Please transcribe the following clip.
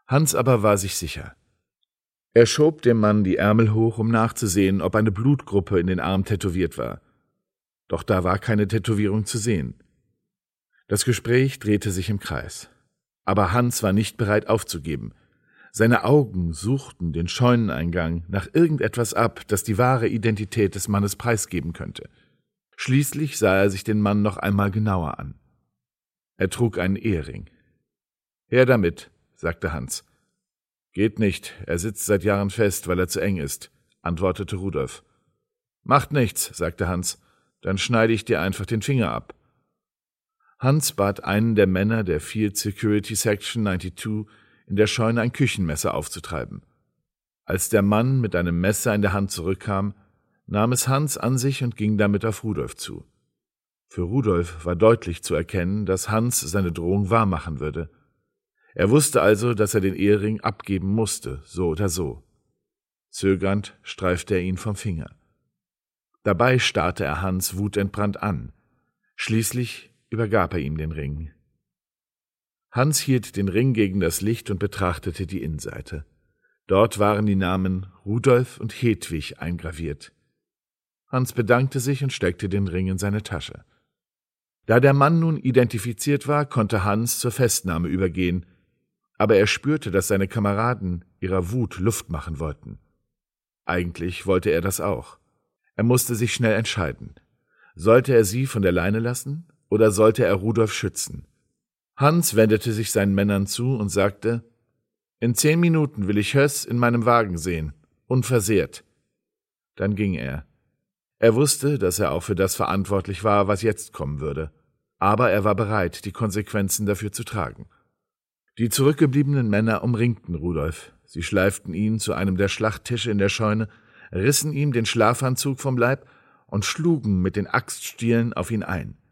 Hans aber war sich sicher. Er schob dem Mann die Ärmel hoch, um nachzusehen, ob eine Blutgruppe in den Arm tätowiert war. Doch da war keine Tätowierung zu sehen. Das Gespräch drehte sich im Kreis. Aber Hans war nicht bereit aufzugeben. Seine Augen suchten den Scheuneneingang nach irgendetwas ab, das die wahre Identität des Mannes preisgeben könnte. Schließlich sah er sich den Mann noch einmal genauer an. Er trug einen Ehering. »Her damit«, sagte Hans. »Geht nicht, er sitzt seit Jahren fest, weil er zu eng ist«, antwortete Rudolf. »Macht nichts«, sagte Hans, »dann schneide ich dir einfach den Finger ab.« Hans bat einen der Männer der Field Security Section 92 in der Scheune ein Küchenmesser aufzutreiben. Als der Mann mit einem Messer in der Hand zurückkam, nahm es Hans an sich und ging damit auf Rudolf zu. Für Rudolf war deutlich zu erkennen, dass Hans seine Drohung wahrmachen würde. Er wusste also, dass er den Ehering abgeben musste, so oder so. Zögernd streifte er ihn vom Finger. Dabei starrte er Hans wutentbrannt an. Schließlich übergab er ihm den Ring. Hans hielt den Ring gegen das Licht und betrachtete die Innenseite. Dort waren die Namen Rudolf und Hedwig eingraviert. Hans bedankte sich und steckte den Ring in seine Tasche. Da der Mann nun identifiziert war, konnte Hans zur Festnahme übergehen, aber er spürte, dass seine Kameraden ihrer Wut Luft machen wollten. Eigentlich wollte er das auch. Er musste sich schnell entscheiden. Sollte er sie von der Leine lassen oder sollte er Rudolf schützen? Hans wendete sich seinen Männern zu und sagte, »In 10 Minuten will ich Höss in meinem Wagen sehen, unversehrt.« Dann ging er. Er wusste, dass er auch für das verantwortlich war, was jetzt kommen würde. Aber er war bereit, die Konsequenzen dafür zu tragen. Die zurückgebliebenen Männer umringten Rudolf. Sie schleiften ihn zu einem der Schlachttische in der Scheune, rissen ihm den Schlafanzug vom Leib und schlugen mit den Axtstielen auf ihn ein.